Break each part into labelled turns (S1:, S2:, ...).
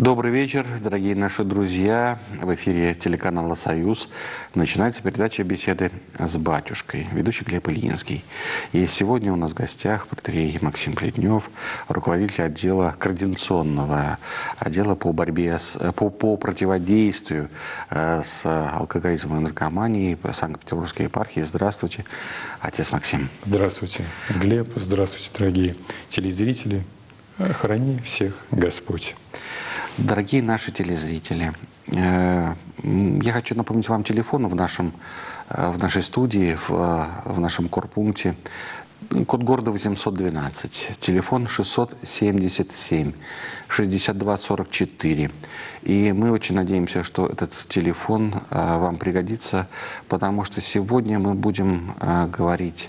S1: Добрый вечер, дорогие наши друзья. В эфире телеканала «Союз» начинается передача «Беседы с батюшкой», ведущий Глеб Ильинский. И сегодня у нас в гостях протоиерей Максим Плетнев, руководитель отдела координационного отдела по борьбе по противодействию с алкоголизмом и наркоманией Санкт-Петербургской епархии. Здравствуйте, отец Максим.
S2: Здравствуйте, Глеб. Здравствуйте, дорогие телезрители. Храни всех Господь.
S1: Дорогие наши телезрители, я хочу напомнить вам телефон в нашей студии, в нашем корпункте. Код города 812, телефон 677 62 44. И мы очень надеемся, что этот телефон вам пригодится, потому что сегодня мы будем говорить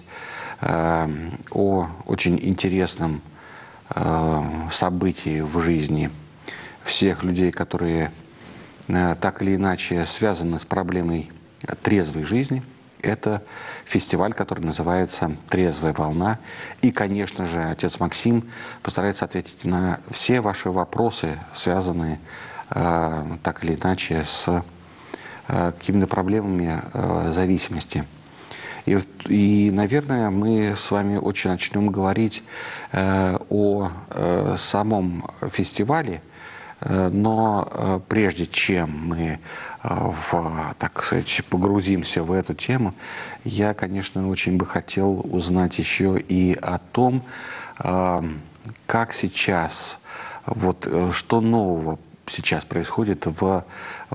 S1: о очень интересном событии в жизни всех людей, которые так или иначе связаны с проблемой трезвой жизни. Это фестиваль, который называется «Трезвая волна». И, конечно же, отец Максим постарается ответить на все ваши вопросы, связанные так или иначе с какими-то проблемами зависимости. И, наверное, мы с вами очень начнем говорить о самом фестивале, но прежде чем мы, так сказать, погрузимся в эту тему, я, конечно, очень бы хотел узнать еще и о том, как сейчас, что нового сейчас происходит в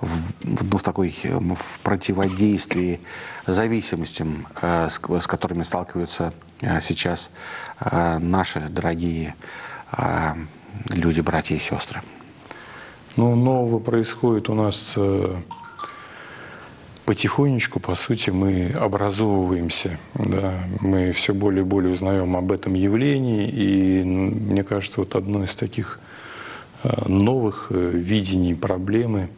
S1: противодействии зависимостям, с которыми сталкиваются сейчас наши дорогие люди, братья и сестры.
S2: Ну, нового происходит у нас потихонечку, по сути, мы образовываемся, да? Мы все более и более узнаем об этом явлении, и мне кажется, вот одно из таких новых видений проблемы,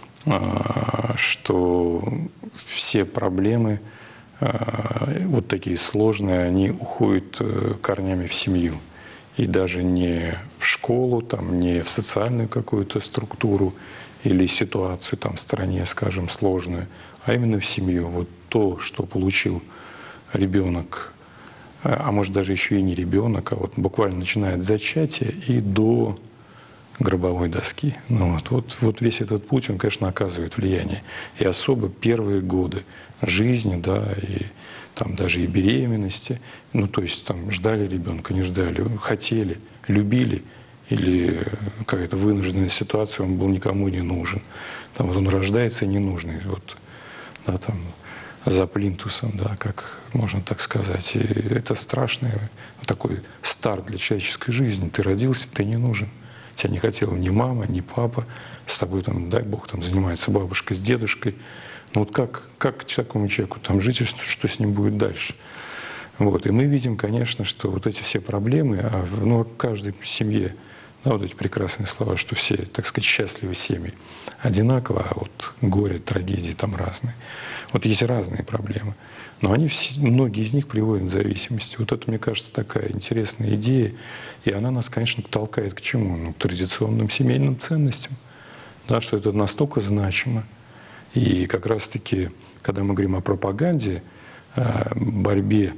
S2: что все проблемы, вот такие сложные, они уходят корнями в семью. И даже не в школу, там, не в социальную какую-то структуру или ситуацию там, в стране, скажем, сложную, а именно в семью. Вот то, что получил ребенок, а может даже еще и не ребенок, а вот буквально начиная от зачатия и до гробовой доски. Ну, вот весь этот путь, он, конечно, оказывает влияние. И особо первые годы жизни, да, и там даже и беременности, ну, то есть там ждали ребенка, не ждали, хотели, любили, или какая-то вынужденная ситуация, он был никому не нужен. Там вот он рождается ненужный, вот, да, там, за плинтусом, да, как можно так сказать. И это страшный такой старт для человеческой жизни. Ты родился, ты не нужен. Тебя не хотела ни мама, ни папа, с тобой, там, дай Бог, там занимается бабушка с дедушкой. Ну вот как такому человеку там жить, и что с ним будет дальше? Вот. И мы видим, конечно, что вот эти все проблемы, в каждой семье, да, вот эти прекрасные слова, что все, так сказать, счастливые семьи одинаково, а вот горе, трагедии там разные. Вот есть разные проблемы, но многие из них приводят к зависимости. Вот это, мне кажется, такая интересная идея, и она нас, конечно, толкает к чему? Ну, к традиционным семейным ценностям, да, что это настолько значимо. И как раз-таки, когда мы говорим о пропаганде, борьбе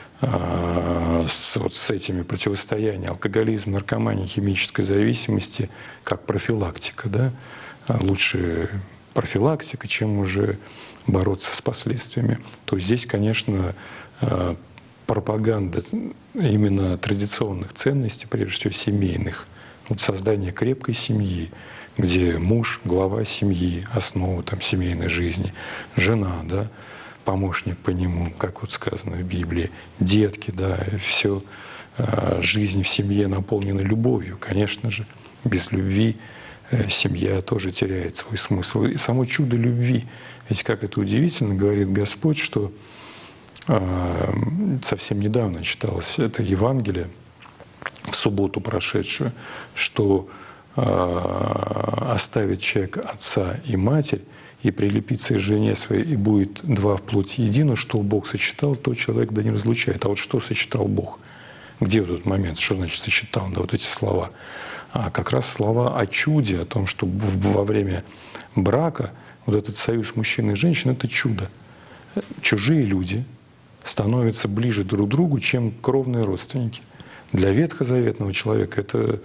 S2: с этими противостоянием алкоголизм, наркомании, химической зависимости, как профилактика, да, лучше профилактика, чем уже бороться с последствиями, то здесь, конечно, пропаганда именно традиционных ценностей, прежде всего семейных, вот создание крепкой семьи, где муж, глава семьи, основа там, семейной жизни, жена, да, помощник по нему, как вот сказано в Библии, детки, да, все, жизнь в семье наполнена любовью, конечно же. Без любви семья тоже теряет свой смысл. И само чудо любви, ведь как это удивительно, говорит Господь, что совсем недавно читалось это Евангелие, в субботу прошедшую, что оставит человек отца и матерь, и прилепится к жене своей, и будет два в плоти едино, что Бог сочетал, то человек да не разлучает. А вот что сочетал Бог? Где вот этот момент? Что значит сочетал? Да, вот эти слова. А как раз слова о чуде, о том, что во время брака вот этот союз мужчины и женщины – это чудо. Чужие люди становятся ближе друг к другу, чем кровные родственники. Для ветхозаветного человека это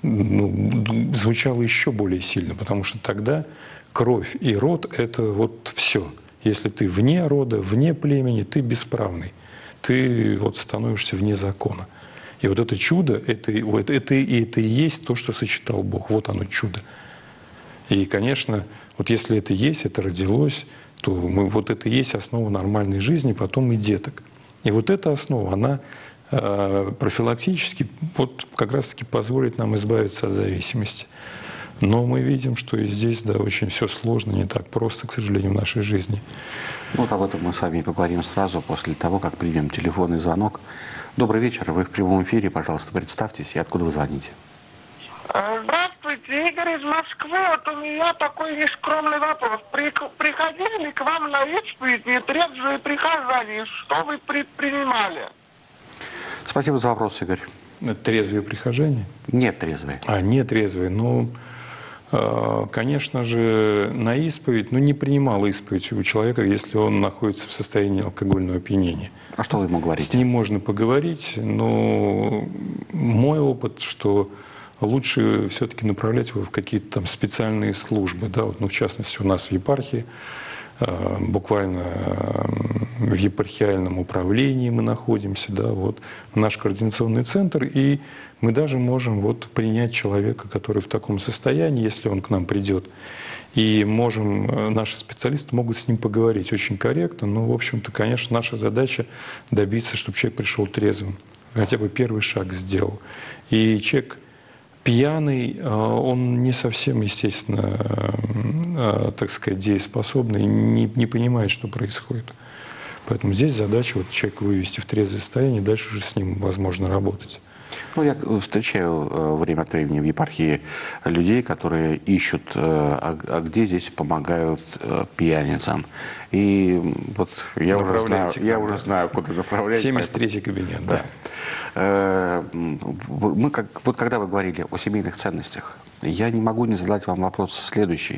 S2: звучало еще более сильно, потому что тогда кровь и род – это вот все. Если ты вне рода, вне племени, ты бесправный. Ты вот становишься вне закона. И вот это чудо, это и есть то, что сочетал Бог. Вот оно чудо. И, конечно, вот если это есть, это родилось, то вот это и есть основа нормальной жизни, потом и деток. И вот эта основа, она профилактически вот как раз-таки позволит нам избавиться от зависимости. Но мы видим, что и здесь, да, очень все сложно, не так просто, к сожалению, в нашей жизни.
S1: Вот об этом мы с вами поговорим сразу после того, как примем телефонный звонок. Добрый вечер, вы в прямом эфире, пожалуйста, представьтесь и откуда вы звоните.
S3: Здравствуйте, Игорь из Москвы. Вот у меня такой нескромный вопрос. Приходили ли к вам на исповедь нетрезвые прихожане? Что вы предпринимали?
S1: Спасибо за вопрос, Игорь.
S2: Трезвые прихожане?
S1: Нет трезвые.
S2: Не трезвые. Ну, конечно же, на исповедь, не принимал исповедь у человека, если он находится в состоянии алкогольного опьянения.
S1: А что вы ему говорите?
S2: С ним можно поговорить, но мой опыт, что лучше все-таки направлять его в какие-то там специальные службы. Да? Вот, в частности, у нас в епархии, буквально в епархиальном управлении мы находимся, да, вот наш координационный центр, и мы даже можем вот принять человека, который в таком состоянии, если он к нам придет, и наши специалисты могут с ним поговорить очень корректно, но, в общем-то, конечно, наша задача добиться, чтобы человек пришел трезвым, хотя бы первый шаг сделал. И человек пьяный, он не совсем, естественно, так сказать, дееспособный, не понимает, что происходит. Поэтому здесь задача человека вывести в трезвое состояние, дальше уже с ним возможно работать.
S1: Я встречаю время от времени в епархии людей, которые ищут, а где здесь помогают пьяницам. И вот я уже знаю, куда направлять.
S2: 73-й кабинет, да.
S1: Когда вы говорили о семейных ценностях, я не могу не задать вам вопрос следующий.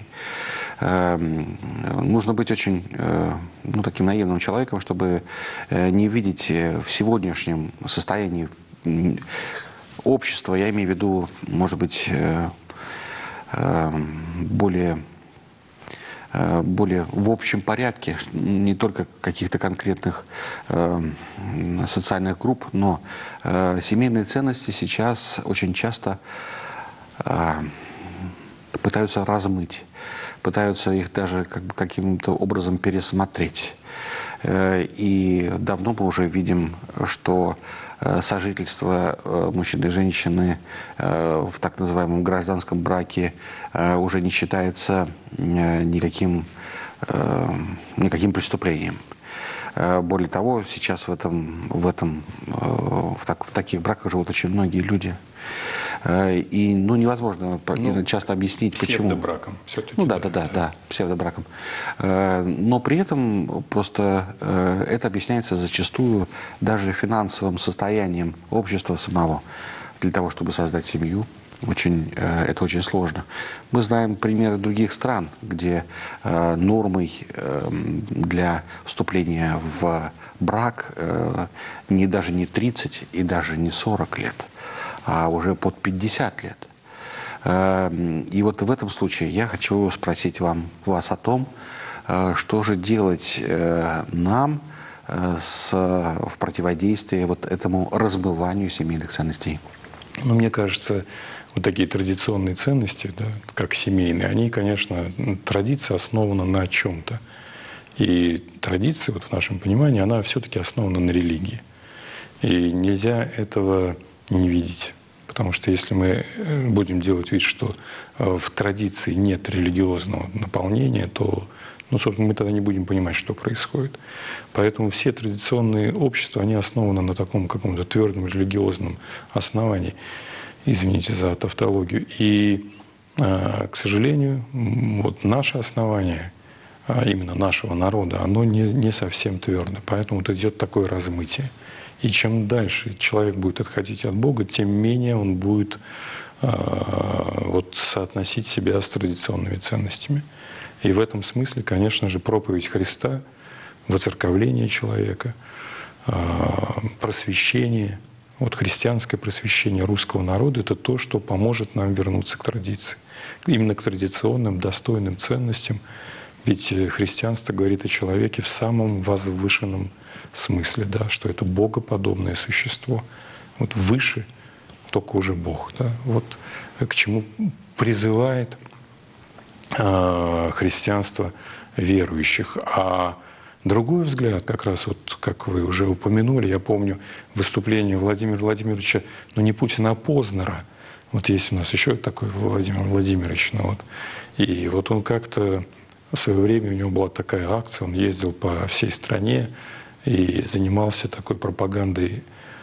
S1: Нужно быть очень таким наивным человеком, чтобы не видеть в сегодняшнем состоянии общества, я имею в виду, может быть, более в общем порядке, не только каких-то конкретных социальных групп, но семейные ценности сейчас очень часто пытаются размыть, пытаются их даже каким-то образом пересмотреть. И давно мы уже видим, что сожительство мужчины и женщины в так называемом гражданском браке уже не считается никаким преступлением. Более того, сейчас в таких браках живут очень многие люди. И невозможно часто объяснить, почему.
S2: Псевдобраком все-таки.
S1: Да, псевдобраком. Но при этом просто это объясняется зачастую даже финансовым состоянием общества самого. Для того, чтобы создать семью, это очень сложно. Мы знаем примеры других стран, где нормой для вступления в брак даже не 30 и даже не 40 лет, а уже под 50 лет. И вот в этом случае я хочу спросить вас о том, что же делать нам в противодействии вот этому размыванию семейных ценностей.
S2: Мне кажется, вот такие традиционные ценности, да, как семейные, они, конечно, традиция основана на чем-то. И традиция, в нашем понимании, она все-таки основана на религии. И нельзя этого не видеть. Потому что если мы будем делать вид, что в традиции нет религиозного наполнения, то, собственно, мы тогда не будем понимать, что происходит. Поэтому все традиционные общества, они основаны на таком каком-то твердом религиозном основании. Извините за тавтологию. И, к сожалению, наше основание, именно нашего народа, оно не совсем твердо. Поэтому вот идет такое размытие. И чем дальше человек будет отходить от Бога, тем менее он будет вот соотносить себя с традиционными ценностями. И в этом смысле, конечно же, проповедь Христа, воцерковление человека, просвещение, вот христианское просвещение русского народа — это то, что поможет нам вернуться к традиции, именно к традиционным, достойным ценностям. Ведь христианство говорит о человеке в самом возвышенном смысле, да, что это богоподобное существо. Вот выше только уже Бог. Да, вот к чему призывает христианство верующих. А другой взгляд, как раз вот, как вы уже упомянули, я помню выступление Владимира Владимировича, ну не Путина, а Познера. Вот есть у нас еще такой Владимир Владимирович. Ну, вот. И вот он как-то в свое время, у него была такая акция, он ездил по всей стране и занимался такой пропагандой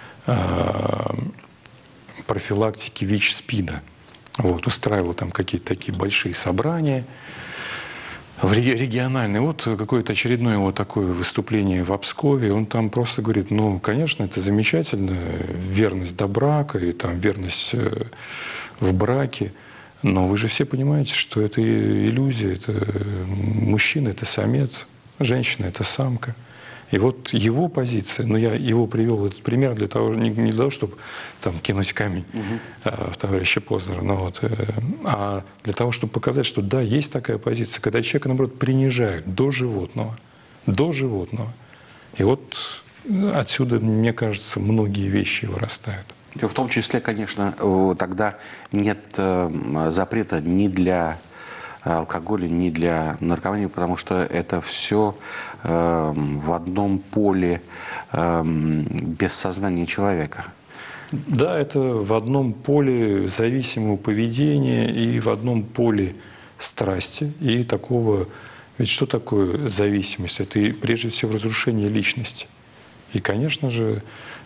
S2: профилактики ВИЧ-СПИДа. Вот, устраивал там какие-то такие большие собрания региональные. Вот какое-то очередное вот такое выступление в Пскове. Он там просто говорит, ну, конечно, это замечательно, верность до брака и там верность в браке, но вы же все понимаете, что это иллюзия, это мужчина — это самец, женщина — это самка. И вот его позиция, ну я его привел этот пример для того, не для того, чтобы там кинуть камень в товарища Познера, но вот, а для того, чтобы показать, что да, есть такая позиция, когда человека, наоборот, принижают до животного. До животного. И вот отсюда, мне кажется, многие вещи вырастают.
S1: И в том числе, конечно, тогда нет запрета ни для алкоголя, ни для наркомании, потому что это все в одном поле бессознания человека.
S2: Да, это в одном поле зависимого поведения и в одном поле страсти и такого. Ведь что такое зависимость? Это прежде всего разрушение личности. И, конечно же,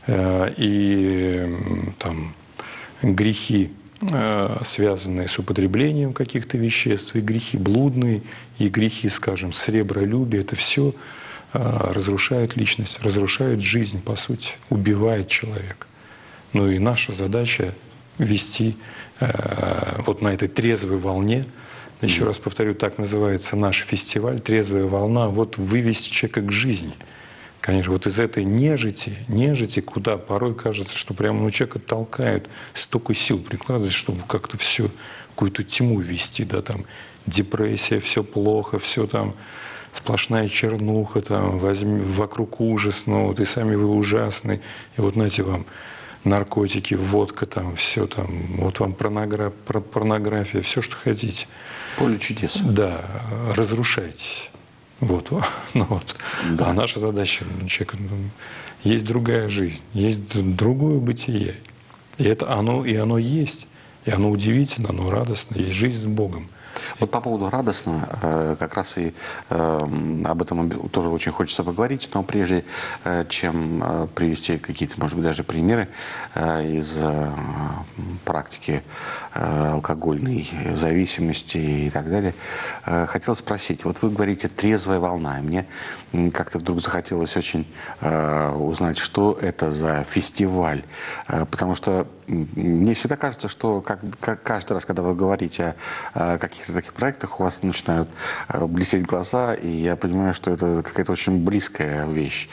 S2: и там грехи, связанные с употреблением каких-то веществ, и грехи блудные, и грехи, скажем, сребролюбия, это все разрушает личность, разрушает жизнь, по сути, убивает человека. Ну и наша задача вести вот на этой трезвой волне, еще раз повторю, так называется наш фестиваль, трезвая волна, вот вывести человека к жизни. Конечно, вот из этой нежити, куда порой кажется, что прямо ну, человека толкают, столько сил прикладывать, чтобы как-то все, какую-то тьму ввести, да, там, депрессия, все плохо, все там, сплошная чернуха, там, вокруг ужас, ну, вот и сами вы ужасны, и вот, знаете, вам наркотики, водка, там, все там, вот вам порнография, все, что хотите.
S1: Поле чудес.
S2: Да, разрушайтесь. Вот, ну вот.
S1: Да.
S2: А наша задача, человек, есть другая жизнь, есть другое бытие. И это оно есть, и оно удивительно, оно радостно, есть жизнь с Богом.
S1: Вот по поводу радостного, как раз и об этом тоже очень хочется поговорить, но прежде чем привести какие-то, может быть, даже примеры из практики алкогольной зависимости и так далее, хотел спросить, вот вы говорите «трезвая волна», и мне как-то вдруг захотелось очень узнать, что это за фестиваль, потому что мне всегда кажется, что каждый раз, когда вы говорите о каких-то таких проектах, у вас начинают блестеть глаза, и я понимаю, что это какая-то очень близкая вещь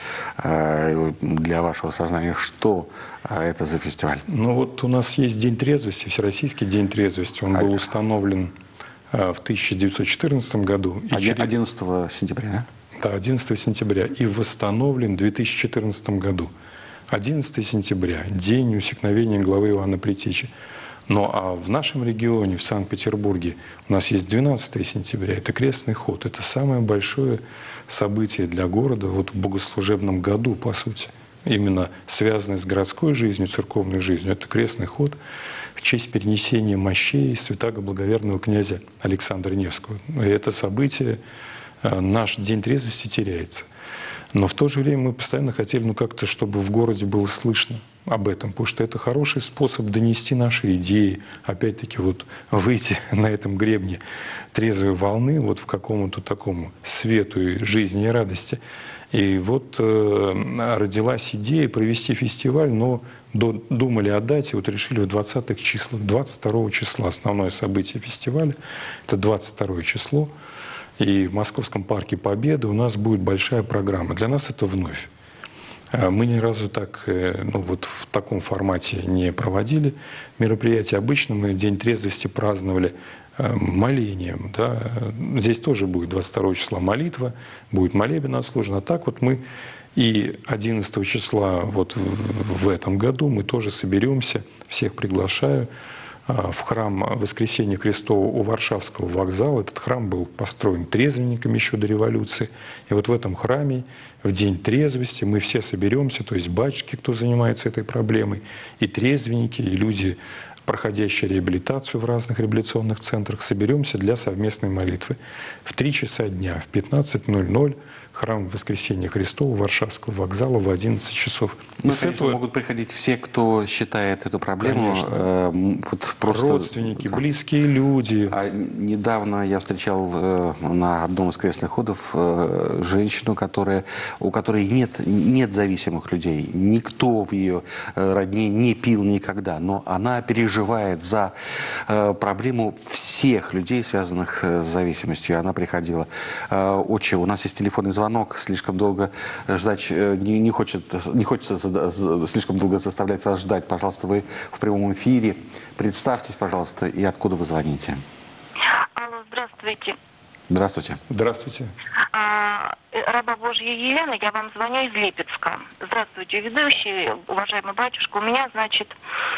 S1: для вашего сознания. Что это за фестиваль?
S2: Ну вот у нас есть День трезвости, Всероссийский день трезвости. Он был установлен в 1914 году.
S1: 11 сентября, да?
S2: Да, 11 сентября. И восстановлен в 2014 году. 11 сентября, день усекновения главы Иоанна Предтечи. Но а в нашем регионе, в Санкт-Петербурге, у нас есть 12 сентября. Это крестный ход. Это самое большое событие для города вот в богослужебном году, по сути. Именно связанное с городской жизнью, церковной жизнью. Это крестный ход в честь перенесения мощей святаго благоверного князя Александра Невского. И это событие, наш День трезвости теряется. Но в то же время мы постоянно хотели, ну как-то, чтобы в городе было слышно об этом, потому что это хороший способ донести наши идеи, опять-таки вот выйти на этом гребне трезвой волны вот в какому-то такому свету и жизни и радости. И вот родилась идея провести фестиваль, но думали о дате, вот решили в 20-х числах, 22 числа. Основное событие фестиваля – это 22 число. И в Московском парке Победы у нас будет большая программа. Для нас это вновь. Мы ни разу так, ну, вот в таком формате не проводили мероприятия. Обычно мы День трезвости праздновали молением. Да. Здесь тоже будет 22 числа молитва, будет молебен отслужен. А так вот мы и 11 числа вот в этом году мы тоже соберемся, всех приглашаю, в храм Воскресения Христова у Варшавского вокзала. Этот храм был построен трезвенниками еще до революции. И вот в этом храме в День трезвости мы все соберемся, то есть батюшки, кто занимается этой проблемой, и трезвенники, и люди, проходящие реабилитацию в разных реабилитационных центрах, соберемся для совместной молитвы. В 3 часа дня, в 15:00 храм Воскресения Христова Варшавского вокзала в 11 часов.
S1: Ну, конечно, могут приходить все, кто считает эту проблему. Вот просто
S2: родственники, близкие люди.
S1: А недавно я встречал на одном из крестных ходов женщину, у которой нет зависимых людей. Никто в ее родне не пил никогда. Но она переживает за проблему всех людей, связанных с зависимостью. Она приходила. Отче, у нас есть телефонный звонок, слишком долго ждать, не хочется слишком долго заставлять вас ждать. Пожалуйста, вы в прямом эфире. Представьтесь, пожалуйста, и откуда вы звоните.
S4: Алло, здравствуйте.
S1: Здравствуйте.
S2: Здравствуйте.
S4: Раба Божья Елена, я вам звоню из Липецка. Здравствуйте, ведущий, уважаемый батюшка. У меня, значит,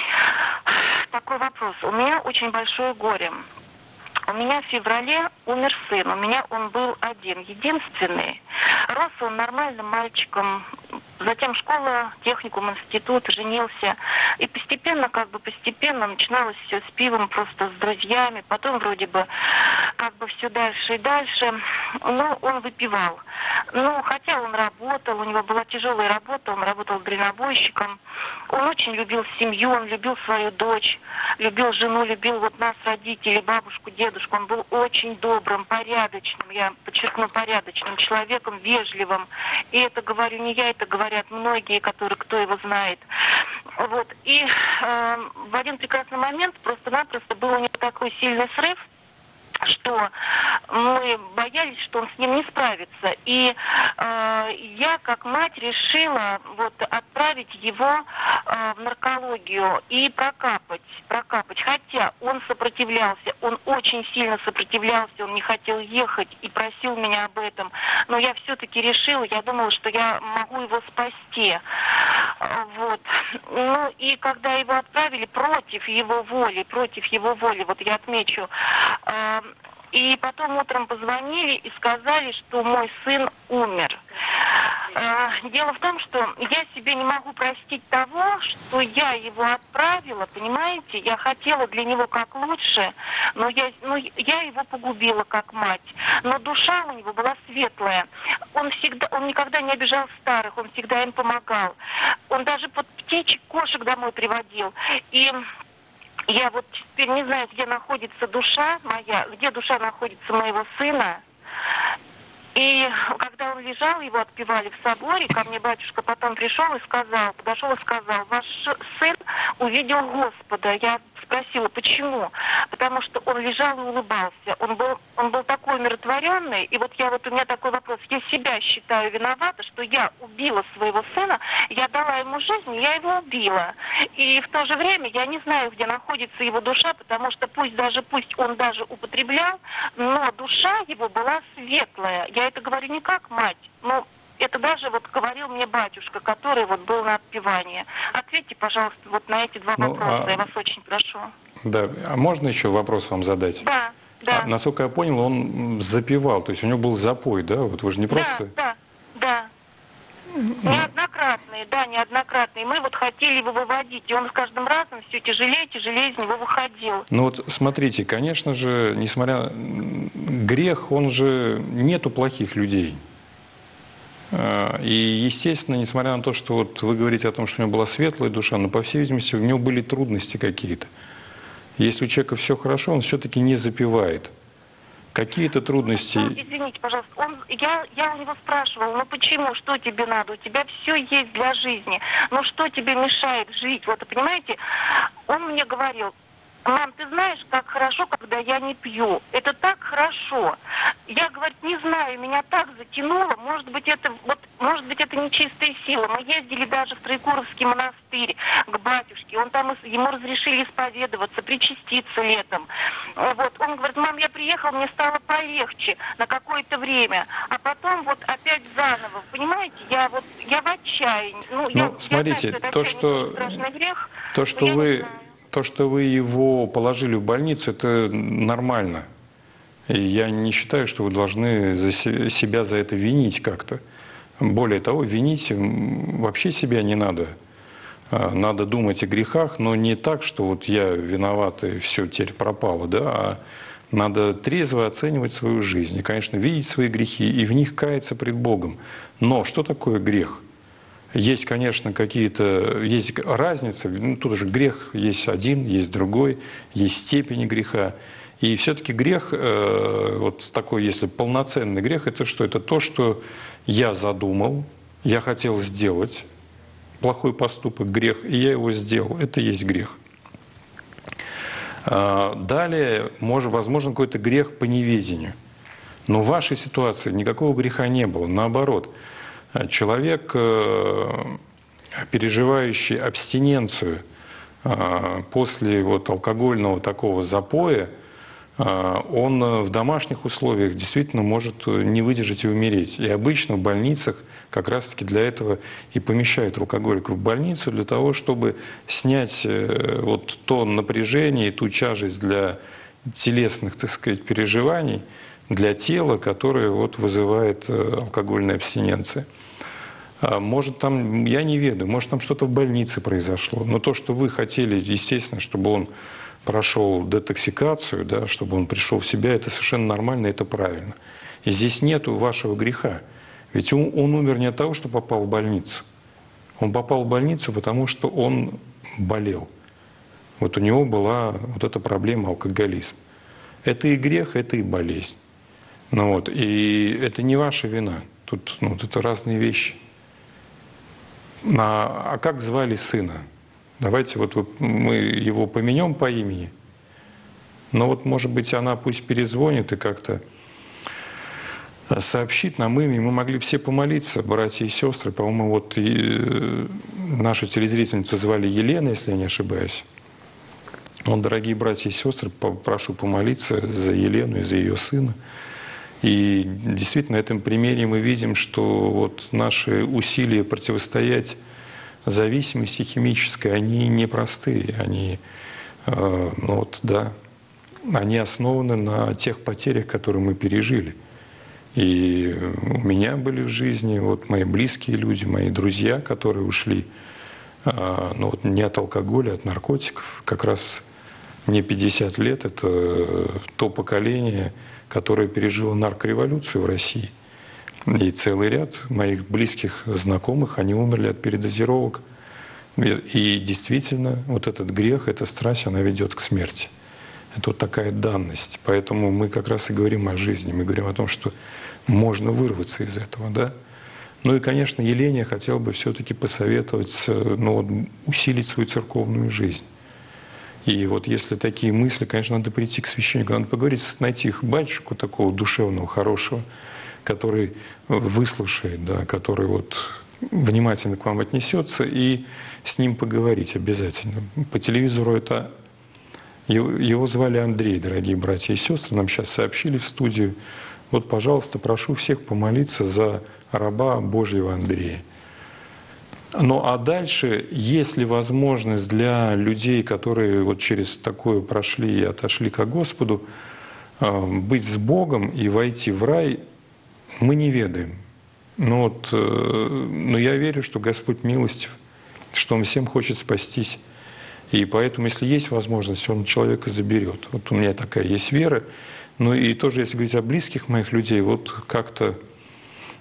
S4: такой вопрос. У меня очень большое горе. У меня в феврале умер сын. У меня он был один, единственный. Рос он нормальным мальчиком. Затем школа, техникум, институт, женился. И постепенно начиналось все с пивом, просто с друзьями. Потом вроде бы все дальше и дальше. Но он выпивал. Ну, хотя он работал, у него была тяжелая работа, он работал дальнобойщиком. Он очень любил семью, он любил свою дочь, любил жену, любил вот нас, родителей, бабушку, дедушку. Он был очень добрым, порядочным, я подчеркну, порядочным человеком, вежливым. И это говорю не я, это говорят многие, кто его знает. Вот. И в один прекрасный момент просто-напросто был у него такой сильный срыв, что мы боялись, что он с ним не справится. И я, как мать, решила отправить его в наркологию и прокапать. Хотя он сопротивлялся, он очень сильно сопротивлялся, он не хотел ехать и просил меня об этом. Но я все-таки решила, я думала, что я могу его спасти. Вот. Ну и когда его отправили против его воли, вот я отмечу, и потом утром позвонили и сказали, что мой сын умер. Дело в том, что я себе не могу простить того, что я его отправила, понимаете? Я хотела для него как лучше, но я его погубила как мать. Но душа у него была светлая. Он никогда не обижал старых, он всегда им помогал. Он даже под птичек, кошек домой приводил. И я вот теперь не знаю, где находится душа моя, где душа находится моего сына. И когда он лежал, его отпевали в соборе, ко мне батюшка потом подошел и сказал, ваш сын увидел Господа. Я спросила, почему? Потому что он лежал и улыбался. Он был такой умиротворенный. И у меня такой вопрос. Я себя считаю виновата, что я убила своего сына, я дала ему жизнь, я его убила. И в то же время я не знаю, где находится его душа, потому что пусть он даже употреблял, но душа его была светлая. Я это говорю не как мать, но это даже говорил мне батюшка, который был на отпевании. Ответьте, пожалуйста, на эти два вопроса, я вас очень прошу.
S2: Да, а можно еще вопрос вам задать?
S4: Да.
S2: Насколько я понял, он запевал, то есть у него был запой, да? Вот вы же не просто...
S4: Да. Неоднократные. Мы хотели его выводить, и он с каждым разом все тяжелее из него выходил.
S2: Ну смотрите, конечно же, несмотря... Грех, он же... Нету плохих людей. И, естественно, несмотря на то, что вот вы говорите о том, что у него была светлая душа, но, по всей видимости, у него были трудности какие-то. Если у человека все хорошо, он все-таки не запивает. Какие-то трудности...
S4: Извините, пожалуйста, я у него спрашивала, ну почему, что тебе надо, у тебя все есть для жизни, ну что тебе мешает жить, вот, понимаете, он мне говорил: мам, ты знаешь, как хорошо, когда я не пью. Это так хорошо. Я, говорит, не знаю, меня так затянуло. Может быть, это нечистая сила. Мы ездили даже в Троекуровский монастырь к батюшке. Ему разрешили исповедоваться, причаститься летом. Вот. Он говорит: мам, я приехал, мне стало полегче на какое-то время. А потом вот опять заново. Понимаете, я в отчаянии.
S2: Смотрите,
S4: я знаю,
S2: то,
S4: что страшный грех,
S2: что вы его положили в больницу, это нормально. И я не считаю, что вы должны себя за это винить как-то. Более того, винить вообще себя не надо. Надо думать о грехах, но не так, что вот я виноват и все теперь пропало, да, а надо трезво оценивать свою жизнь. И, конечно, видеть свои грехи и в них каяться пред Богом. Но что такое грех? Есть, конечно, есть разница. Тут же грех есть один, есть другой, есть степени греха. И все-таки грех, вот такой, если полноценный грех, это что? Это то, что я задумал, я хотел сделать плохой поступок, грех, и я его сделал. Это и есть грех. Далее, возможно, какой-то грех по неведению. Но в вашей ситуации никакого греха не было. Наоборот, человек, переживающий абстиненцию после вот алкогольного такого запоя, он в домашних условиях действительно может не выдержать и умереть. И обычно в больницах как раз-таки для этого и помещают алкоголиков в больницу, для того, чтобы снять вот то напряжение и ту тяжесть для телесных, так сказать, переживаний, для тела, которое вот вызывает алкогольная абстиненция. Может, там, я не ведаю, может, там что-то в больнице произошло. Но то, что вы хотели, естественно, чтобы он прошел детоксикацию, да, чтобы он пришел в себя, это совершенно нормально, это правильно. И здесь нету вашего греха. Ведь он умер не от того, что попал в больницу. Он попал в больницу, потому что он болел. Вот у него была вот эта проблема алкоголизм. Это и грех, это и болезнь. Ну вот, и это не ваша вина. Тут это разные вещи. А как звали сына? Давайте вот мы его поменем по имени. Но вот, может быть, она пусть перезвонит и как-то сообщит нам имя. Мы могли все помолиться, братья и сестры. По-моему, вот нашу телезрительницу звали Елена, если я не ошибаюсь. Вот, дорогие братья и сестры, прошу помолиться за Елену и за ее сына. И действительно, на этом примере мы видим, что вот наши усилия противостоять зависимости химической, они непростые, они, они основаны на тех потерях, которые мы пережили. И у меня были в жизни вот мои близкие люди, мои друзья, которые ушли не от алкоголя, а от наркотиков. Как раз мне 50 лет, это то поколение, которое пережило наркореволюцию в России. И целый ряд моих близких знакомых, они умерли от передозировок. И действительно, вот этот грех, эта страсть, она ведет к смерти. Это вот такая данность. Поэтому мы как раз и говорим о жизни. Мы говорим о том, что можно вырваться из этого. Да? Ну и, конечно, Елене я хотел бы все-таки посоветовать усилить свою церковную жизнь. И вот если такие мысли, конечно, надо прийти к священнику, надо поговорить, найти их батюшку такого душевного, хорошего, который выслушает, да, который вот внимательно к вам отнесется, и с ним поговорить обязательно. По телевизору это... Его звали Андрей, дорогие братья и сестры, нам сейчас сообщили в студию. Вот, пожалуйста, прошу всех помолиться за раба Божьего Андрея. Ну а дальше, есть ли возможность для людей, которые вот через такое прошли и отошли ко Господу, быть с Богом и войти в рай, мы не ведаем. Но я верю, что Господь милостив, что Он всем хочет спастись. И поэтому, если есть возможность, Он человека заберет. Вот у меня такая есть вера. Ну и тоже, если говорить о близких моих людей, вот как-то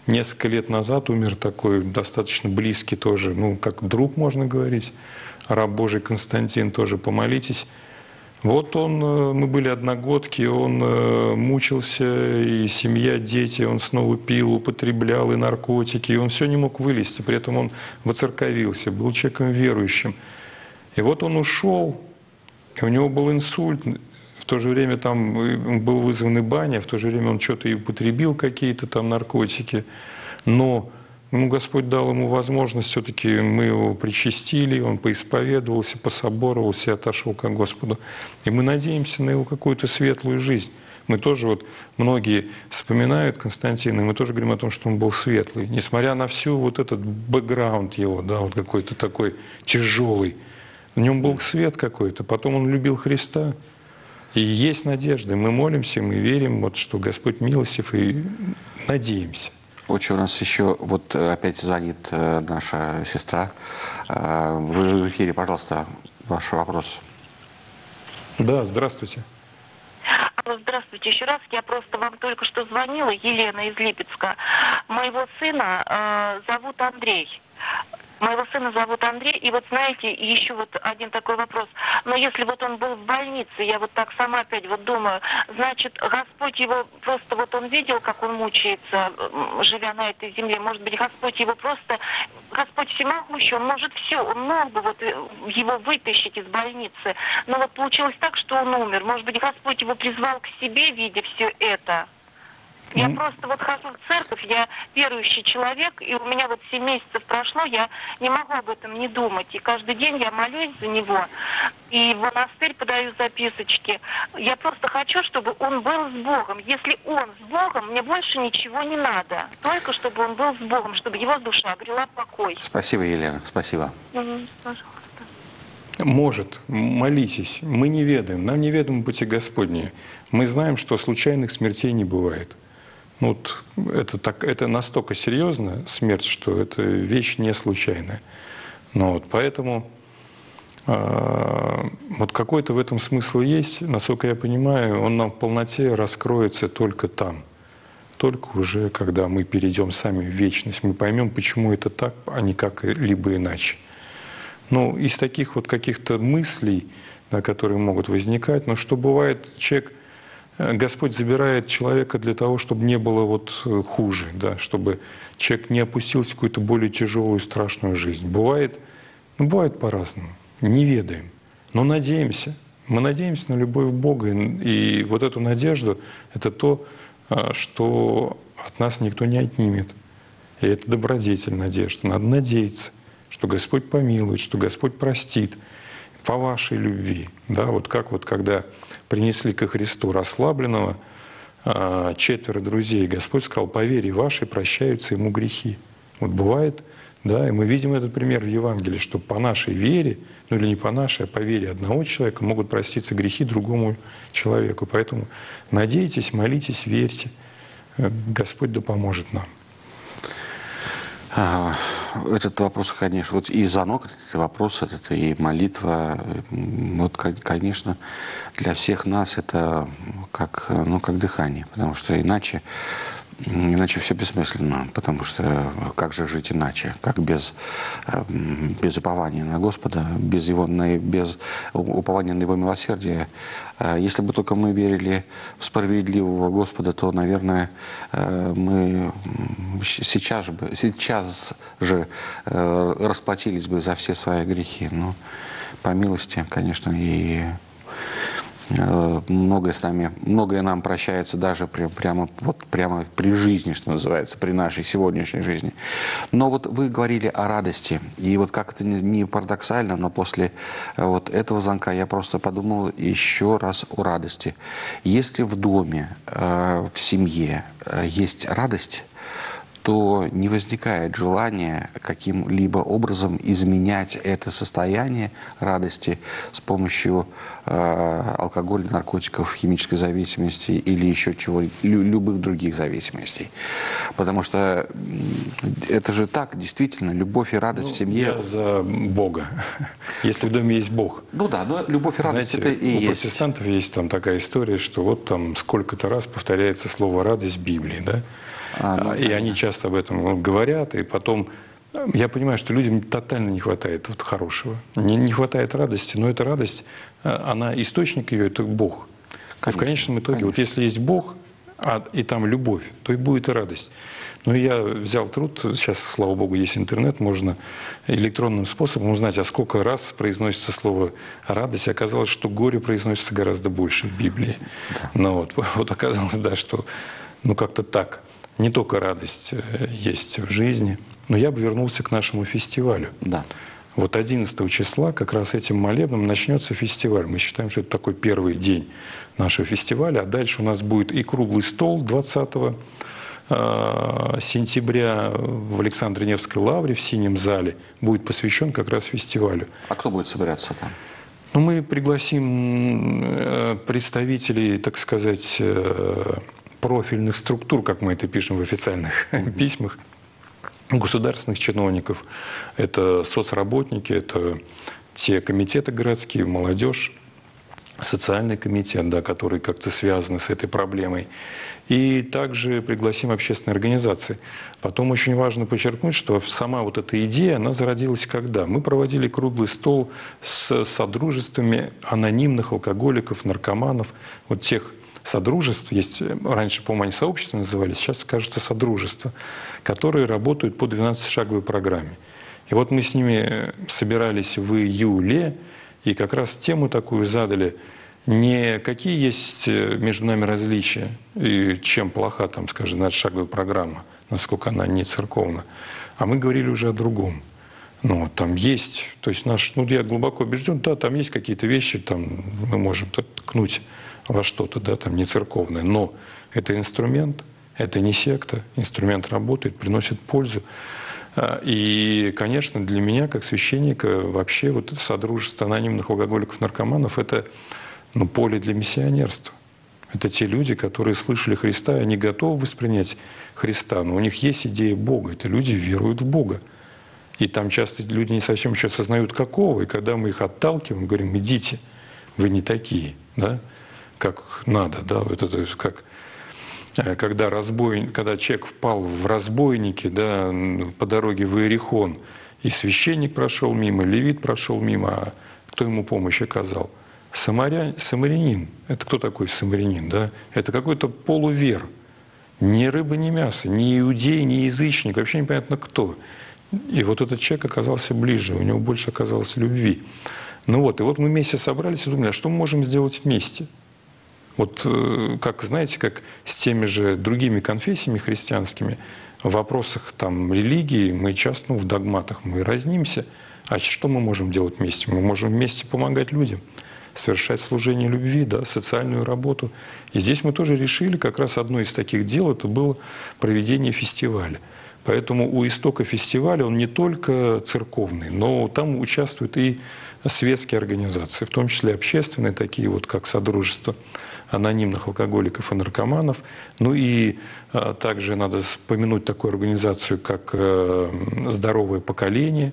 S2: несколько лет назад умер такой достаточно близкий тоже, ну, как друг, можно говорить, раб Божий Константин, тоже помолитесь. Вот он, мы были одногодки, он мучился, и семья, дети, он снова пил, употреблял и наркотики, и он все не мог вылезти, при этом он воцерковился, был человеком верующим. И вот он ушел, и у него был инсульт, в то же время там был вызван и баня, в то же время он что-то и употребил, какие-то там наркотики, но Господь дал ему возможность, все-таки мы его причастили, он поисповедовался, пособоровался и отошел к Господу. И мы надеемся на его какую-то светлую жизнь. Мы тоже, вот многие вспоминают Константина, и мы тоже говорим о том, что он был светлый. Несмотря на всю вот этот бэкграунд его, да, вот какой-то такой тяжелый, в нем был свет какой-то. Потом он любил Христа. И есть надежда. Мы молимся, мы верим, вот, что Господь милостив, и надеемся.
S1: Очень у нас еще, вот опять звонит наша сестра. Вы в эфире, пожалуйста, ваш вопрос.
S2: Да, здравствуйте.
S4: Здравствуйте еще раз. Я просто вам только что звонила, Елена из Липецка. Моего сына зовут Андрей. Моего сына зовут Андрей, и вот знаете, еще вот один такой вопрос. Но если вот он был в больнице, я вот так сама опять вот думаю, значит, Господь его просто, вот он видел, как он мучается, живя на этой земле. Может быть, Господь его просто, Господь всемогущий, он может все, он мог бы вот его вытащить из больницы. Но вот получилось так, что он умер. Может быть, Господь его призвал к себе, видя все это. Я просто вот хожу в церковь, я верующий человек, и у меня вот 7 месяцев прошло, я не могу об этом не думать. И каждый день я молюсь за него, и в монастырь подаю записочки. Я просто хочу, чтобы он был с Богом. Если он с Богом, мне больше ничего не надо. Только чтобы он был с Богом, чтобы его душа обрела покой.
S1: Спасибо, Елена, спасибо.
S2: Может, молитесь. Мы не ведаем, нам неведомы пути Господни. Мы знаем, что случайных смертей не бывает. Вот это настолько серьезно, смерть, что это вещь не случайная. Но вот поэтому вот какой-то в этом смысл есть. Насколько я понимаю, он нам в полноте раскроется только там. Только уже, когда мы перейдем сами в вечность, мы поймем, почему это так, а не как-либо иначе. Ну, из таких вот каких-то мыслей, да, которые могут возникать, но что бывает, Господь забирает человека для того, чтобы не было вот хуже, да, чтобы человек не опустился в какую-то более тяжелую, страшную жизнь. Бывает по-разному, не ведаем, но надеемся. Мы надеемся на любовь Бога, и вот эту надежду – это то, что от нас никто не отнимет. И это добродетель, надежда. Надо надеяться, что Господь помилует, что Господь простит по вашей любви. Да, вот как вот когда принесли ко Христу расслабленного 4 друзей, Господь сказал: по вере вашей прощаются ему грехи. Вот бывает, да, и мы видим этот пример в Евангелии, что по нашей вере, ну или не по нашей, а по вере одного человека могут проститься грехи другому человеку. Поэтому надейтесь, молитесь, верьте. Господь да поможет нам.
S1: Этот вопрос, конечно, вот и звонок, этот вопрос, это и молитва, вот, конечно, для всех нас это как дыхание, потому что иначе все бессмысленно, потому что как же жить иначе, как без упования на Господа, без упования на Его милосердие. Если бы только мы верили в справедливого Господа, то, наверное, мы сейчас же расплатились бы за все свои грехи. Но по милости, конечно, и многое нам прощается даже прямо при жизни, что называется, при нашей сегодняшней жизни. Но вот вы говорили о радости, и вот как это не парадоксально, но после вот этого звонка я просто подумал еще раз о радости. Если в доме, в семье есть радость, то не возникает желания каким-либо образом изменять это состояние радости с помощью алкоголя, наркотиков, химической зависимости или еще любых других зависимостей. Потому что это же так, действительно, любовь и радость в семье.
S2: Я за Бога. Если в доме есть Бог.
S1: Ну да, но любовь и радость, знаете, это и есть.
S2: У протестантов есть там такая история, что вот там сколько-то раз повторяется слово «радость» в Библии, да? И они часто часто об этом говорят, и потом я понимаю, что людям тотально не хватает вот хорошего. Не хватает радости, но эта радость, она, источник ее – это Бог. Конечно, в конечном итоге, вот если есть Бог, и там любовь, то и будет и радость. Но я взял труд, сейчас, слава Богу, есть интернет, можно электронным способом узнать, а сколько раз произносится слово «радость». Оказалось, что горе произносится гораздо больше в Библии. Да. Ну, вот оказалось, да, что как-то так. Не только радость есть в жизни. Но я бы вернулся к нашему фестивалю. Да. Вот 11 числа как раз этим молебном начнется фестиваль. Мы считаем, что это такой первый день нашего фестиваля. А дальше у нас будет и круглый стол 20 сентября в Александро-Невской лавре в Синем зале. Будет посвящен как раз фестивалю.
S1: А кто будет собираться там?
S2: Ну, мы пригласим представителей, так сказать, профильных структур, как мы это пишем в официальных письмах, государственных чиновников. Это соцработники, это те комитеты городские, молодежь, социальный комитет, да, который как-то связан с этой проблемой. И также пригласим общественные организации. Потом очень важно подчеркнуть, что сама вот эта идея, она зародилась когда? Мы проводили круглый стол с содружествами анонимных алкоголиков, наркоманов, вот тех содружеств, есть, раньше, по-моему, они сообщества назывались, сейчас, кажется, содружества, которые работают по 12-шаговой программе. И вот мы с ними собирались в июле, и как раз тему такую задали, не какие есть между нами различия, и чем плоха, там, скажем, 12-шаговая программа, насколько она не церковна, а мы говорили уже о другом. Ну, там есть, то есть я глубоко убежден, да, там есть какие-то вещи, там мы можем ткнуть во что-то, да, там не церковное, но это инструмент, это не секта, инструмент работает, приносит пользу. И, конечно, для меня, как священника, вообще вот содружество анонимных алкоголиков, наркоманов – это поле для миссионерства. Это те люди, которые слышали Христа, и они готовы воспринять Христа, но у них есть идея Бога, это люди веруют в Бога. И там часто люди не совсем еще осознают, какого, и когда мы их отталкиваем, говорим: идите, вы не такие, да, как надо, да, вот это как когда человек впал в разбойники, да, по дороге в Иерихон, и священник прошел мимо, левит прошел мимо, а кто ему помощь оказал? Самарянин. Это кто такой самарянин? Да? Это какой-то полувер. Ни рыба, ни мясо, ни иудей, ни язычник, вообще непонятно кто. И вот этот человек оказался ближе, у него больше оказалось любви. Ну вот, и вот мы вместе собрались и думали, а что мы можем сделать вместе? Вот как, знаете, как с теми же другими конфессиями христианскими, в вопросах там религии мы часто в догматах мы разнимся. А что мы можем делать вместе? Мы можем вместе помогать людям, совершать служение любви, да, социальную работу. И здесь мы тоже решили, как раз одно из таких дел, это было проведение фестиваля. Поэтому у истока фестиваля он не только церковный, но там участвуют и светские организации, в том числе общественные, такие вот как Содружество анонимных алкоголиков и наркоманов. Ну и также надо вспомянуть такую организацию, как «Здоровое поколение»,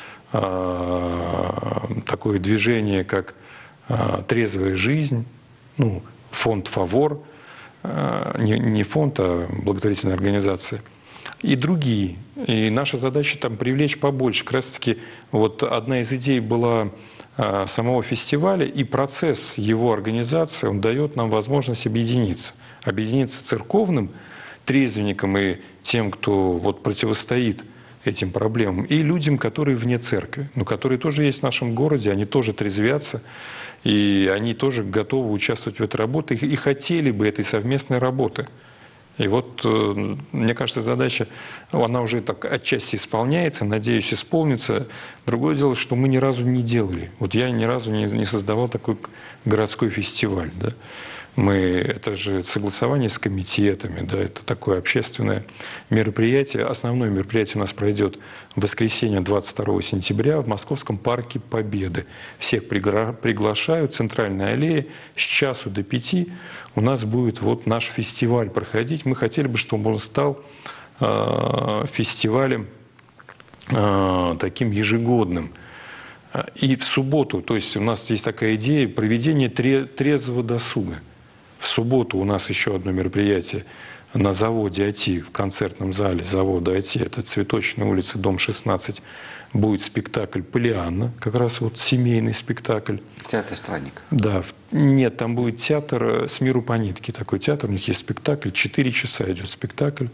S2: такое движение, как «Трезвая жизнь», ну, фонд «Фавор», не фонд, а благотворительная организация, и другие. И наша задача там привлечь побольше. Как раз-таки вот одна из идей была самого фестиваля, и процесс его организации, он дает нам возможность объединиться. Объединиться церковным трезвенникам и тем, кто вот противостоит этим проблемам, и людям, которые вне церкви, но которые тоже есть в нашем городе, они тоже трезвятся, и они тоже готовы участвовать в этой работе и хотели бы этой совместной работы. И вот, мне кажется, задача, она уже так отчасти исполняется, надеюсь, исполнится. Другое дело, что мы ни разу не делали. Вот я ни разу не создавал такой городской фестиваль. Да? Это же согласование с комитетами, да, это такое общественное мероприятие. Основное мероприятие у нас пройдет в воскресенье 22 сентября в Московском парке Победы. Всех приглашают, центральная аллея, с часу до 5 у нас будет вот наш фестиваль проходить. Мы хотели бы, чтобы он стал фестивалем таким ежегодным. И в субботу, то есть у нас есть такая идея проведения трезвого досуга. В субботу у нас еще одно мероприятие на заводе АТИ, в концертном зале завода АТИ, это Цветочная улица, дом 16, будет спектакль «Полианна», как раз вот семейный спектакль.
S1: В театре «Странник».
S2: Да, нет, там будет театр «С миру по нитке», такой театр, у них есть спектакль, 4 часа идет спектакль.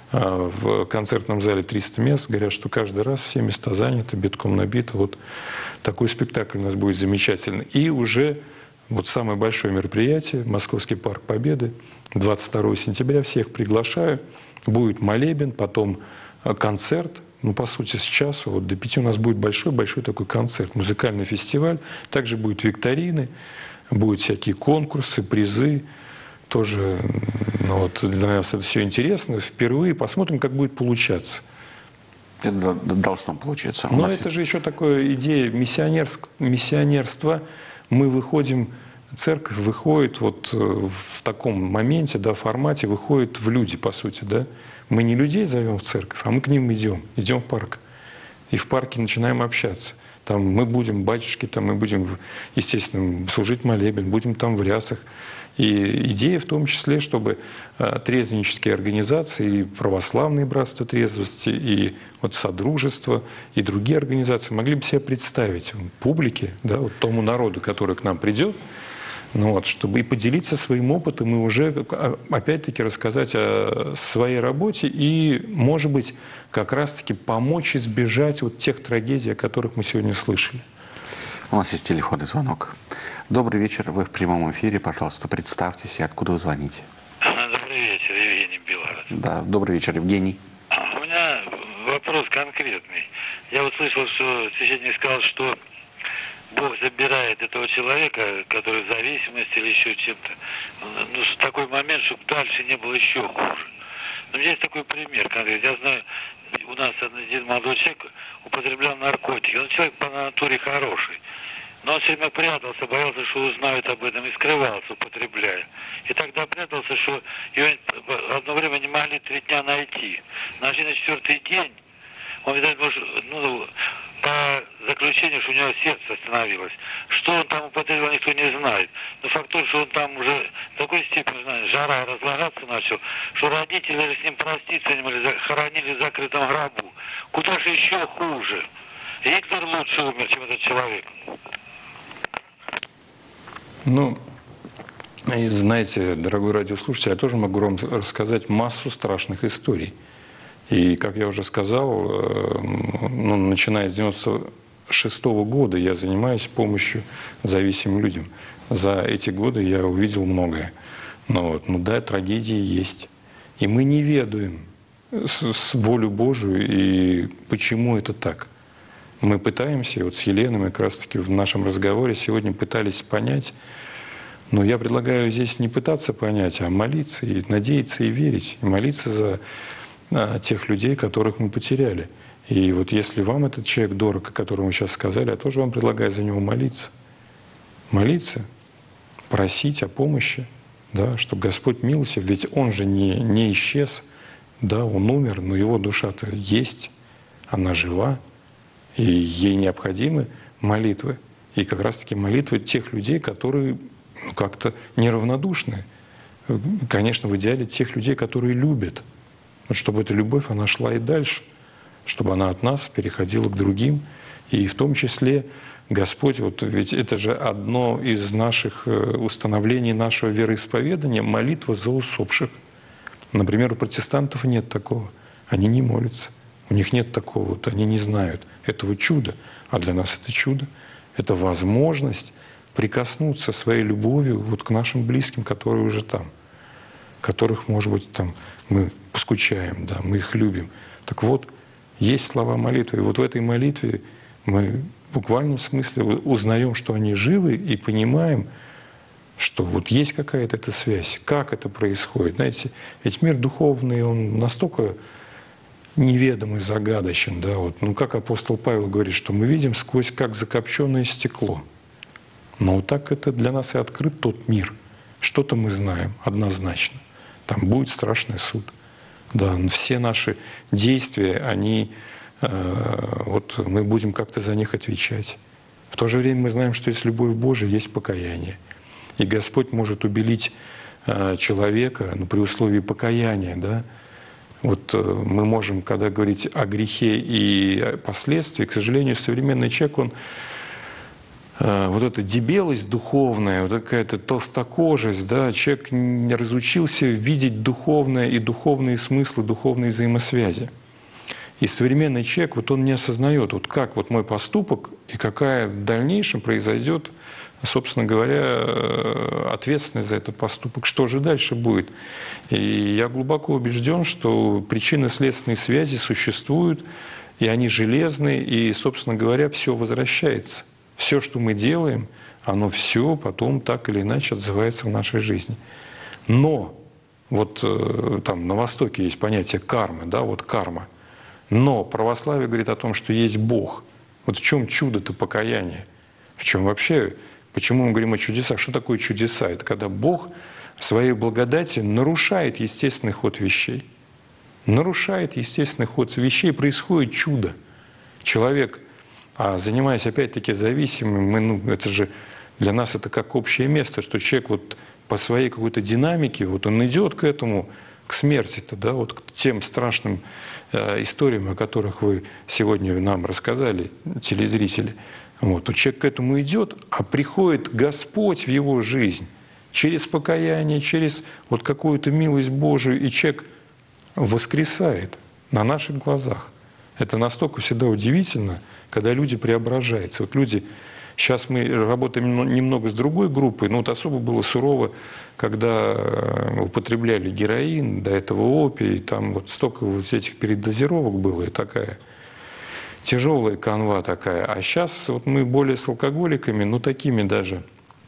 S2: В концертном зале 300 мест, говорят, что каждый раз все места заняты, битком набиты. Вот такой спектакль у нас будет замечательный. И уже вот самое большое мероприятие, Московский парк Победы, 22 сентября, всех приглашаю. Будет молебен, потом концерт, ну, по сути, с часу, вот до 5 у нас будет большой-большой такой концерт, музыкальный фестиваль. Также будут викторины, будут всякие конкурсы, призы. Тоже, ну, вот для нас это все интересно. Впервые посмотрим, как будет получаться.
S1: Это должно получиться.
S2: Но это же еще такая идея миссионерства. Мы выходим, церковь выходит вот в таком моменте, да, формате, выходит в люди, по сути. Да? Мы не людей зовем в церковь, а мы к ним идем в парк. И в парке начинаем общаться. Там мы будем батюшки, там мы будем, естественно, служить молебен, будем там в рясах. И идея в том числе, чтобы трезвеннические организации, и православные братства трезвости, и вот Содружество, и другие организации могли бы себе представить публике, да, вот тому народу, который к нам придет, ну вот, чтобы и поделиться своим опытом, и уже, опять-таки, рассказать о своей работе и, может быть, как раз-таки помочь избежать вот тех трагедий, о которых мы сегодня слышали.
S1: У нас есть телефонный звонок. Добрый вечер, вы в прямом эфире. Пожалуйста, представьтесь и откуда вы звоните.
S5: Добрый вечер, Евгений Белорус.
S1: Да, добрый вечер, Евгений.
S5: У меня вопрос конкретный. Я услышал, что священник сказал, что Бог забирает этого человека, который в зависимости или еще чем-то. Ну, в такой момент, чтобы дальше не было еще хуже. Но у меня есть такой пример конкретный. Я знаю, у нас один молодой человек употреблял наркотики. Он человек по натуре хороший. Но он все время прятался, боялся, что узнают об этом, и скрывался, употребляя. И тогда прятался, что его одно время не могли 3 дня найти. Нашли на 4-й день. Он, видать, может, ну, по заключению, что у него сердце остановилось. Что он там употреблял, никто не знает. Но факт тот, что он там уже в такой степени, знаете, жара разлагаться начал, что родители с ним проститься не могли, хоронили в закрытом гробу. Куда же еще хуже? Гитлер лучше умер, чем этот человек.
S2: Ну, и знаете, дорогой радиослушатель, я тоже могу вам рассказать массу страшных историй. И, как я уже сказал, ну, начиная с 1996 года я занимаюсь помощью зависимым людям. За эти годы я увидел многое. Но вот, ну да, трагедии есть. И мы не ведаем волю Божию и почему это так. Мы пытаемся, вот с Еленой мы как раз-таки в нашем разговоре сегодня пытались понять, но я предлагаю здесь не пытаться понять, а молиться и надеяться и верить, и молиться за тех людей, которых мы потеряли. И вот если вам этот человек дорог, о котором вы сейчас сказали, я тоже вам предлагаю за него молиться. Молиться, просить о помощи, да, чтобы Господь милостив, ведь Он же не исчез, да, Он умер, но Его душа-то есть, она жива, и ей необходимы молитвы. И как раз-таки молитвы тех людей, которые ну, как-то неравнодушны. Конечно, в идеале тех людей, которые любят. Вот чтобы эта любовь, она шла и дальше, чтобы она от нас переходила к другим. И в том числе Господь, вот ведь это же одно из наших установлений нашего вероисповедания — молитва за усопших. Например, у протестантов нет такого. Они не молятся. У них нет такого, вот, они не знают этого чуда. А для нас это чудо. Это возможность прикоснуться своей любовью вот к нашим близким, которые уже там, которых, может быть, там мы поскучаем, да, мы их любим. Так вот, есть слова молитвы. И вот в этой молитве мы в буквальном смысле узнаем, что они живы, и понимаем, что вот есть какая-то эта связь. Как это происходит? Знаете, ведь мир духовный, он настолько неведомый, загадочен. Да? Вот, ну, как апостол Павел говорит, что мы видим сквозь как закопченное стекло. Но вот так это для нас и открыт тот мир. Что-то мы знаем однозначно. Там будет страшный суд. Да, все наши действия, они, вот мы будем как-то за них отвечать. В то же время мы знаем, что есть любовь Божия, есть покаяние. И Господь может убелить человека, при условии покаяния, да. Вот мы можем, когда говорить о грехе и последствиях, к сожалению, современный человек, он вот эта дебелость духовная, вот какая-то толстокожесть, да, человек не разучился видеть духовное и духовные смыслы, духовные взаимосвязи. И современный человек, вот он не осознает, вот как вот мой поступок и какая в дальнейшем произойдет, собственно говоря, ответственность за этот поступок, что же дальше будет. И я глубоко убежден, что причинно-следственные связи существуют, и они железные, и, собственно говоря, все возвращается. Все, что мы делаем, оно все потом так или иначе отзывается в нашей жизни. Но вот там на Востоке есть понятие кармы, да, вот карма. Но православие говорит о том, что есть Бог. Вот в чем чудо-то покаяния? В чем вообще, почему мы говорим о чудесах? Что такое чудеса? Это когда Бог в своей благодати нарушает естественный ход вещей. Нарушает естественный ход вещей, происходит чудо. Человек, занимаясь опять-таки зависимым, это же для нас это как общее место, что человек вот по своей какой-то динамике, вот он идет к этому, к смерти-то, да, вот к тем страшным историям, о которых вы сегодня нам рассказали, телезрители. Вот, человек к этому идет, а приходит Господь в его жизнь через покаяние, через вот какую-то милость Божию, и человек воскресает на наших глазах. Это настолько всегда удивительно, когда люди преображаются. Вот люди, сейчас мы работаем немного с другой группой, но вот особо было сурово, когда употребляли героин, до этого опий, там вот столько вот этих передозировок было, и такая тяжелая канва такая. А сейчас вот мы более с алкоголиками, такими даже,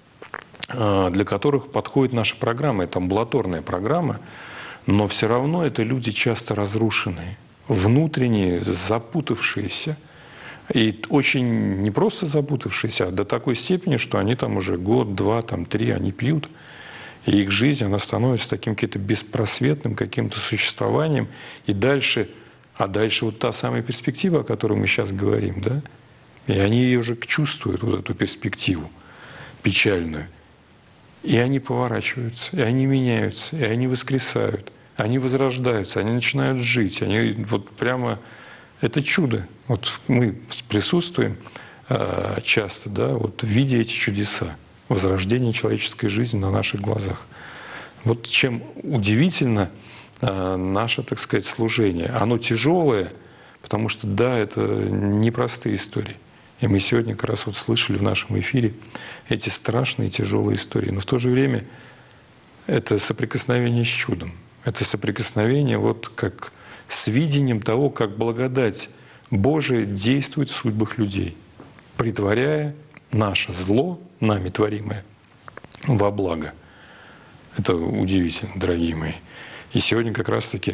S2: для которых подходит наша программа, это амбулаторная программа, но все равно это люди часто разрушенные, внутренние, запутавшиеся. И очень не просто запутавшиеся, а до такой степени, что они там уже год, два, там, 3 они пьют. И их жизнь, она становится таким каким-то беспросветным каким-то существованием. И дальше, дальше вот та самая перспектива, о которой мы сейчас говорим, да? И они ее уже чувствуют, вот эту перспективу печальную. И они поворачиваются, и они меняются, и они воскресают, они возрождаются, они начинают жить. Они вот прямо... Это чудо. Вот мы присутствуем часто, да, вот видя эти чудеса, возрождения человеческой жизни на наших глазах. Вот чем удивительно наше, так сказать, служение. Оно тяжелое, потому что, да, это непростые истории. И мы сегодня как раз вот слышали в нашем эфире эти страшные тяжелые истории. Но в то же время это соприкосновение с чудом. Это соприкосновение вот как с видением того, как благодать Божия действует в судьбах людей, притворяя наше зло, нами творимое, во благо. Это удивительно, дорогие мои. И сегодня как раз-таки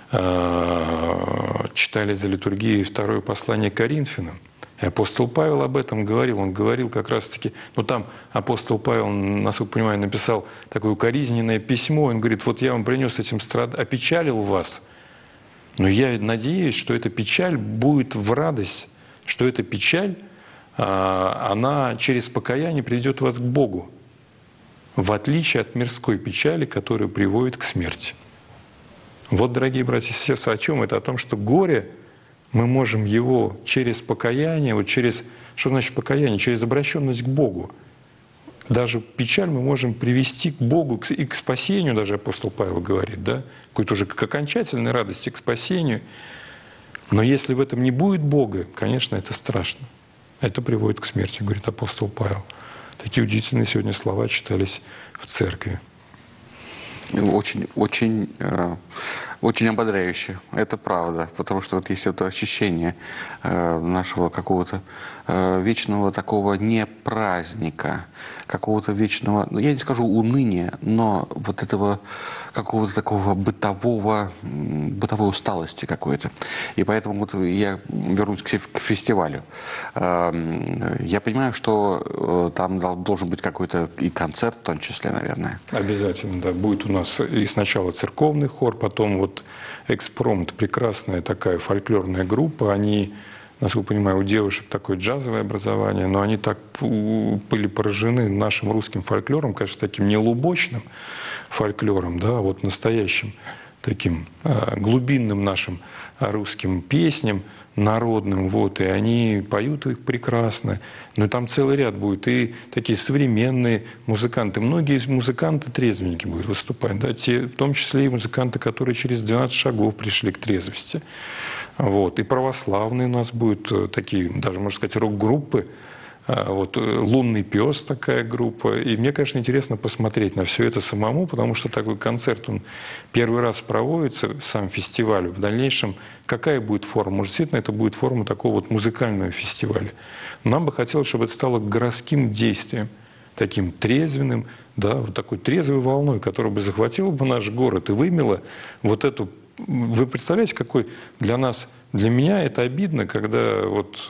S2: читали за литургией второе послание к Коринфянам. И апостол Павел об этом говорил. Он говорил как раз-таки, там апостол Павел, насколько понимаю, написал такое укоризненное письмо. Он говорит, вот я вам принес этим опечалил вас, но я надеюсь, что эта печаль будет в радость, что эта печаль, она через покаяние приведет вас к Богу, в отличие от мирской печали, которая приводит к смерти. Вот, дорогие братья и сестры, о чем это? О том, что горе мы можем его через покаяние, вот через, что значит покаяние? Через обращенность к Богу. Даже печаль мы можем привести к Богу и к спасению, даже апостол Павел говорит, да? Какой-то уже к окончательной радости, к спасению. Но если в этом не будет Бога, конечно, это страшно. Это приводит к смерти, говорит апостол Павел. Такие удивительные сегодня слова читались в церкви.
S1: Очень, очень, очень ободряюще, это правда, потому что вот есть это ощущение нашего какого-то вечного такого не праздника, какого-то вечного, я не скажу уныния, но вот этого какого-то такого бытовой усталости какой-то. И поэтому вот я вернусь к фестивалю. Я понимаю, что там должен быть какой-то и концерт в том числе, наверное.
S2: Обязательно, да. Будет у нас и сначала церковный хор, потом вот «Экспромт», прекрасная такая фольклорная группа. Они насколько понимаю, у девушек такое джазовое образование, но они так были поражены нашим русским фольклором, конечно, таким не лубочным фольклором, да, а вот настоящим таким глубинным нашим русским песням, народным, вот, и они поют их прекрасно. Но там целый ряд будет, и такие современные музыканты. Многие музыканты-трезвенники будут выступать, да, те, в том числе и музыканты, которые через 12 шагов пришли к трезвости. Вот. И православные у нас будут такие, даже, можно сказать, рок-группы. Вот, «Лунный пес» такая группа. И мне, конечно, интересно посмотреть на все это самому, потому что такой концерт, он первый раз проводится, сам фестиваль. В дальнейшем какая будет форма? Может, действительно, это будет форма такого вот музыкального фестиваля. Нам бы хотелось, чтобы это стало городским действием, таким трезвенным, да, вот такой трезвой волной, которая бы захватила бы наш город и вымела вот эту... Вы представляете, какой для нас, для меня это обидно, когда вот...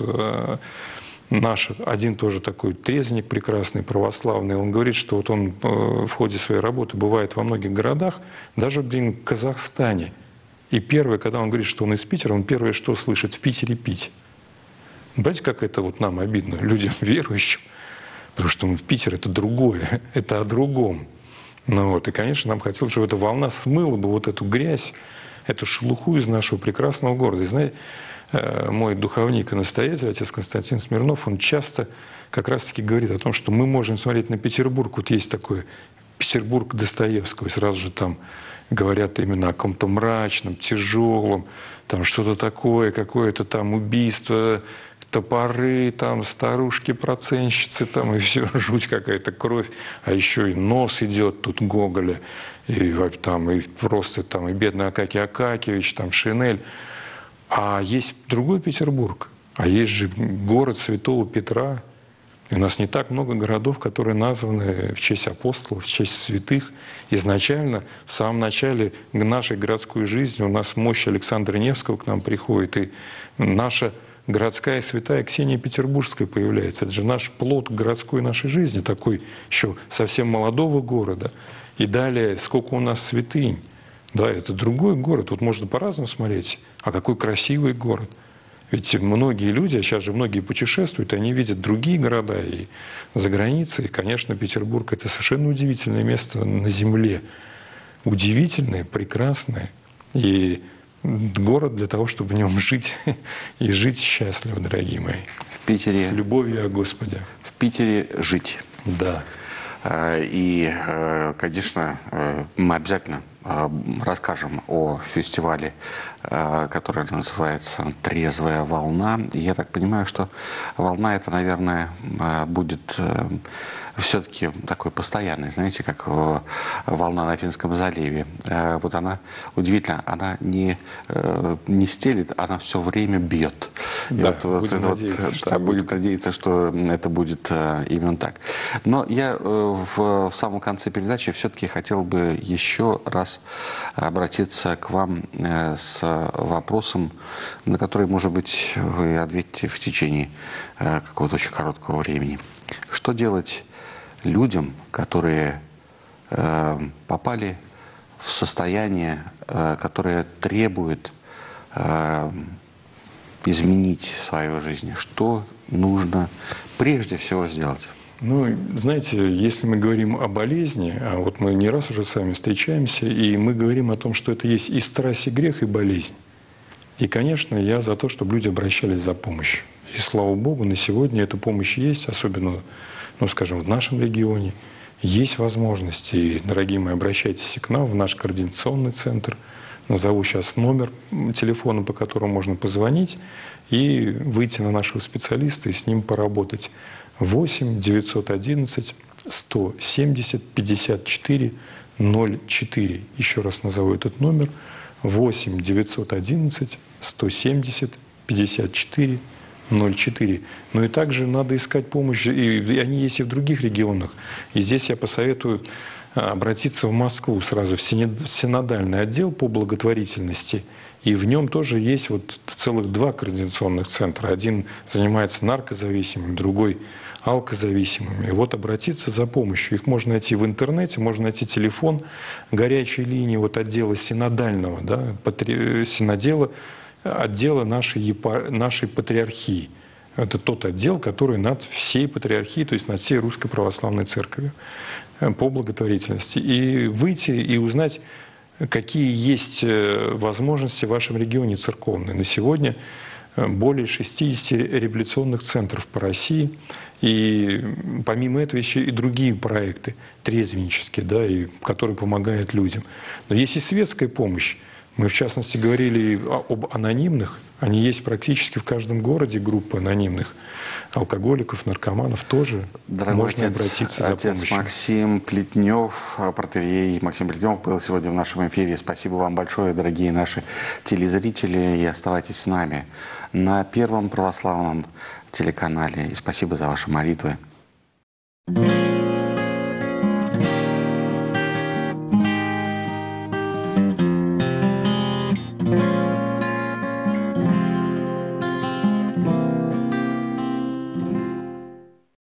S2: Наш один тоже такой трезвенник прекрасный, православный, он говорит, что вот он в ходе своей работы бывает во многих городах, даже в Казахстане. И первое, когда он говорит, что он из Питера, он первое, что слышит: в Питере пить. Понимаете, как это вот нам обидно, людям верующим, потому что в Питер это другое, это о другом. Ну вот, и, конечно, нам хотелось, чтобы эта волна смыла бы вот эту грязь, эту шелуху из нашего прекрасного города. И знаете, мой духовник и настоятель, отец Константин Смирнов, он часто как раз-таки говорит о том, что мы можем смотреть на Петербург. Вот есть такой Петербург Достоевского, и сразу же там говорят именно о каком-то мрачном, тяжелом, там что-то такое, какое-то там убийство, топоры, там старушки-проценщицы, там и все, жуть какая-то, кровь. А еще и нос идет тут Гоголя, и там и просто там и бедный Акакий Акакиевич, там Шинель. А есть другой Петербург, а есть же город Святого Петра. И у нас не так много городов, которые названы в честь апостолов, в честь святых. Изначально, в самом начале нашей городской жизни у нас мощь Александра Невского к нам приходит, и наша городская святая Ксения Петербургская появляется. Это же наш плод городской нашей жизни, такой еще совсем молодого города. И далее, сколько у нас святынь. Да, это другой город. Вот можно по-разному смотреть. А какой красивый город. Ведь многие люди, а сейчас же многие путешествуют, они видят другие города и за границей. И, конечно, Петербург – это совершенно удивительное место на земле. Удивительное, прекрасное. И город для того, чтобы в нем жить и жить счастливо, дорогие мои.
S1: В Питере...
S2: С любовью о Господе.
S1: В Питере жить.
S2: Да.
S1: И, конечно, мы обязательно расскажем о фестивале, который называется «Трезвая волна». И я так понимаю, что волна эта, наверное, будет все-таки такой постоянной, знаете, как волна на Финском заливе. Вот она удивительно, она не стелит, она все время бьет.
S2: Да,
S1: будем надеяться, что это будет именно так. Но я в самом конце передачи все-таки хотел бы еще раз обратиться к вам с вопросом, на который, может быть, вы ответите в течение какого-то очень короткого времени. Что делать людям, которые попали в состояние, которое требует изменить свою жизнь? Что нужно прежде всего сделать?
S2: Ну, знаете, если мы говорим о болезни, а вот мы не раз уже с вами встречаемся, и мы говорим о том, что это есть и страсть, и грех, и болезнь. И, конечно, я за то, чтобы люди обращались за помощью. И, слава Богу, на сегодня эта помощь есть, особенно, ну, скажем, в нашем регионе. Есть возможности. И, дорогие мои, обращайтесь и к нам, в наш координационный центр. Назову сейчас номер телефона, по которому можно позвонить и выйти на нашего специалиста и с ним поработать. 8 911 170 54 04. Еще раз назову этот номер. 8 911 170 54 04. Но и также надо искать помощь, и они есть и в других регионах. И здесь я посоветую обратиться в Москву сразу, в синодальный отдел по благотворительности. И в нем тоже есть вот целых 2 координационных центра. Один занимается наркозависимыми, другой алкозависимыми. И вот обратиться за помощью. Их можно найти в интернете, можно найти телефон горячей линии вот отдела синодального, да, синодела отдела нашей патриархии. Это тот отдел, который над всей патриархией, то есть над всей Русской Православной Церковью по благотворительности. И выйти и узнать, какие есть возможности в вашем регионе церковные. На сегодня более 60 реабилитационных центров по России. И помимо этого еще и другие проекты трезвеннические, да, и, которые помогают людям. Но есть и светская помощь. Мы, в частности, говорили об анонимных. Они есть практически в каждом городе, группы анонимных алкоголиков, наркоманов тоже.
S1: Дорогой
S2: можно обратиться за помощью.
S1: Отец Максим Плетнев, протоиерей Максим Плетнев был сегодня в нашем эфире. Спасибо вам большое, дорогие наши телезрители, и оставайтесь с нами на Первом православном телеканале. И спасибо за ваши молитвы.